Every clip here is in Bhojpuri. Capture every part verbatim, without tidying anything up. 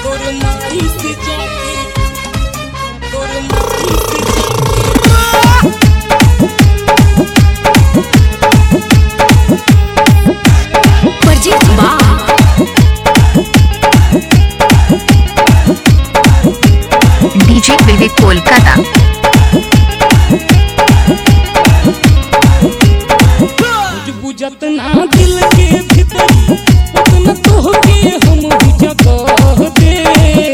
तोर माई से जाके तोर माई से परजीत बा डीजे विवेक कोलकाता बुझत ना दिल के भीतर उतना तोहके हम बुझ कह दे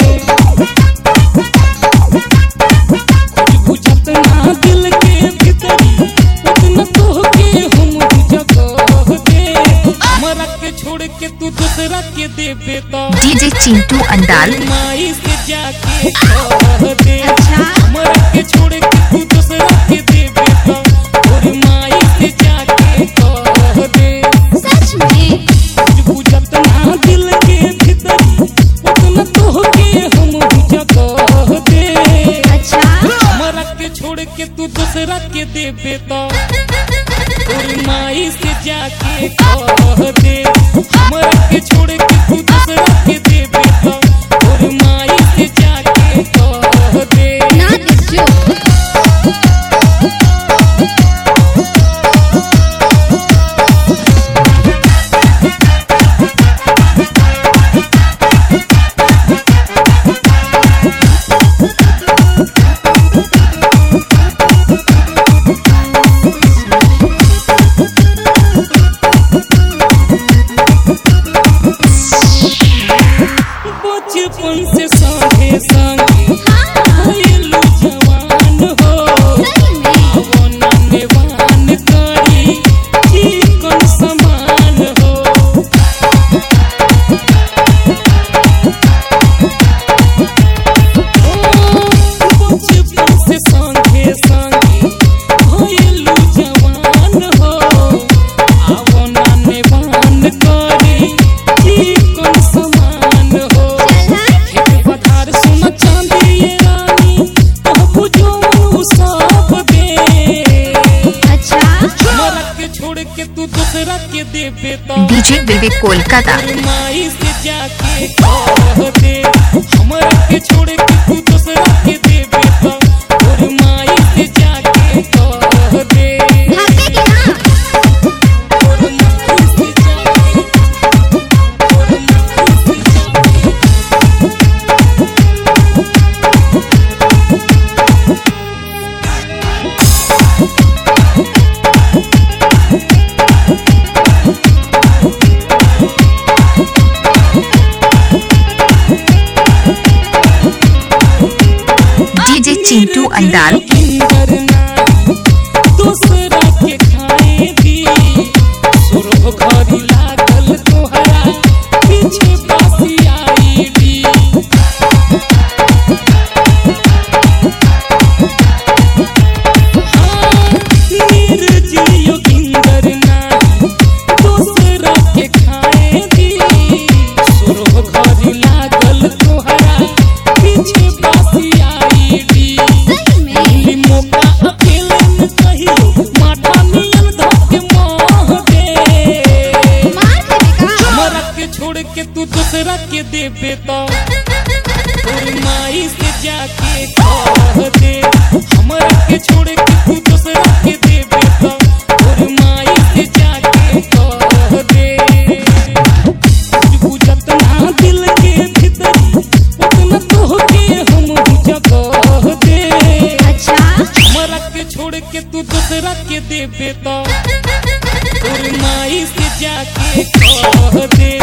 बुझत ना दिल के भीतर उतना तोहके हम बुझ कह दे हमरा के छोड़ के तू दूसरा के देबे तो डीजे चिंटू अंडाल माई से जाके कह दे हमरा के छोड़ के तू दूसरा के देबे तो और माई से जाके कह दे सच में बुझत ना दिल के भीतर उतना तोहके हम बुझ कह दे अच्छा हमरा के छोड़ के तू दूसरा के देबे तो और माई से जाके कह दे हमरा के छोड़ के तू दूसरा के देबे तो और माई से जाके कह दे ना दिसो बचपन से संगे संगे भइलू जवान हो अब ननेवान करी चिकन समान हो बचपन से संगे संगे भइलू जवान हो अब ननेवान करी चिकन समान हो खेत पथार सोना चांदी ये रानी कहबू जो सब दे अच्छा हमरा के छोड़ के तू दूसरा के देबे तो डीजे विवेक कोलकाता और माई से जाके कह दे हमरा के छोड़ के तू दूसरा के देबे तो और माई से जाके कह दे भागे के ना और माई से जाके और माई से जाके डीजे चिंटू अंडाल दूसरा के खाए दी सुरभ घरी लागल तोहरा पीछे बासी आई डी निर्जीव गिंदर नारी दूसरा के खाए दी सुरभ घरी लागल तोहरा पीछे बासी आई डी ई मौका अकेले में कहियो माथा नियन धके मोह दे मार देगा हमरा के छोड़ के तू दूसरा के देबे तो और माई से जाके कह दे हमरा के छोड़ के तू दूसरा के देबे तो और माई से जाके कह दे बुझत ना दिल के भीतर उतना तोहके हम बुझ कह दे अच्छा हमरा के छोड़ के तू दूसरा के देबे तो और माई से जाके कह दे